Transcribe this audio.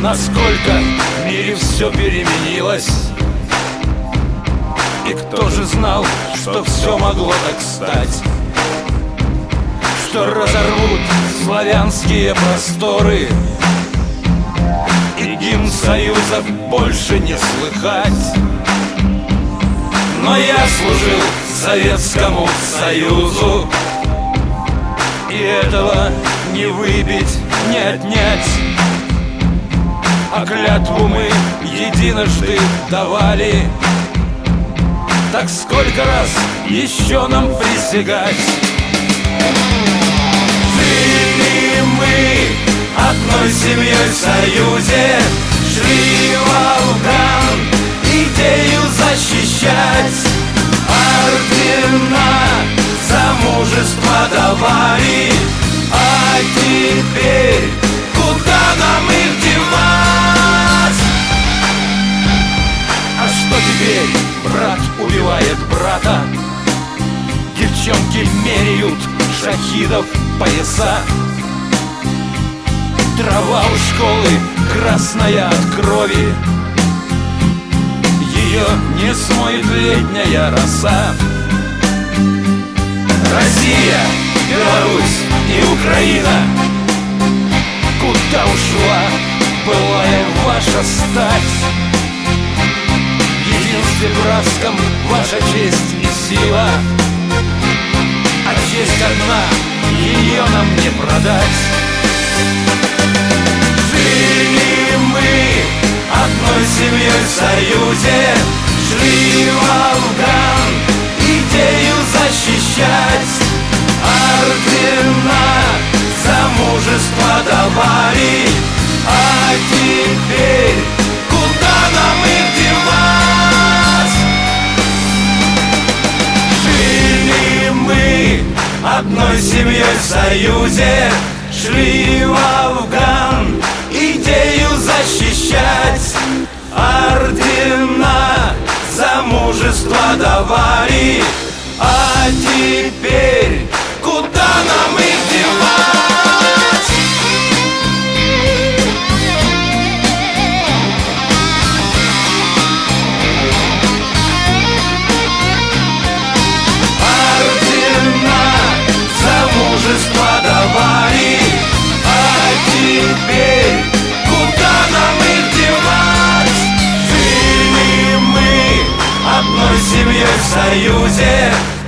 насколько в мире все переменилось. И кто же знал, что все могло так стать, что разорвут славянские просторы, и гимн Союза больше не слыхать. Но я служил Советскому Союзу, и этого не выпить, не отнять. А клятву мы единожды давали, так сколько раз еще нам присягать? Жили мы одной семьей в Союзе, шли в Афган идею защищать. Ордена за мужество давали, а теперь куда нам их девать? А что теперь? Брат убивает брата, девчонки меряют шахидов пояса. Трава у школы красная от крови, ее не смоет летняя роса. Россия, Беларусь и Украина, куда ушла былая ваша стать? В единстве братском ваша честь и сила, а честь одна, ее нам не продать. Жили мы одной семьей в Союзе, шли в Афган идею защищать. Ордена за мужество давали, а теперь куда нам их девать? Жили мы одной семьей в Союзе, шли в Афган идею защищать. Ордена за мужество давали, а теперь куда нам их девать? Ордена за мужество давали, а теперь куда нам их девать? Жили мы одной семьей в Союзе,